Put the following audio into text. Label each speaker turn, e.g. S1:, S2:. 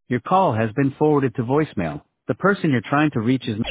S1: Your call has been forwarded to voicemail. The person you're trying to reach is